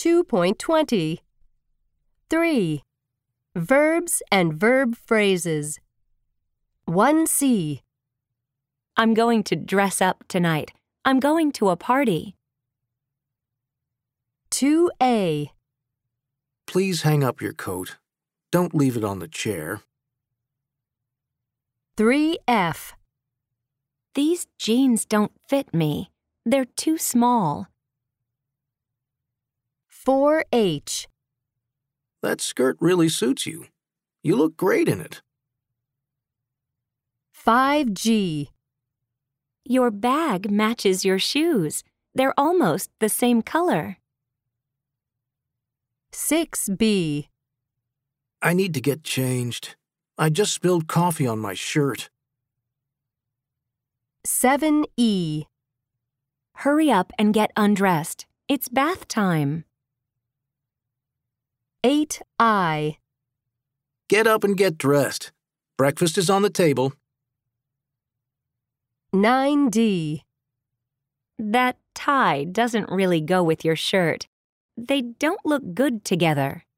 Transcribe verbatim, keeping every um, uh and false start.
two point two zero. three. Verbs and verb phrases. one C. I'm going to dress up tonight. I'm going to a party. two A. Please hang up your coat. Don't leave it on the chair. three F. These jeans don't fit me. They're too small. four H. That skirt really suits you. You look great in it. five G. Your bag matches your shoes. They're almost the same color. six B. I need to get changed. I just spilled coffee on my shirt. seven E. Hurry up and get undressed. It's bath time. eight I. Get up and get dressed. Breakfast is on the table. nine D. That tie doesn't really go with your shirt. They don't look good together.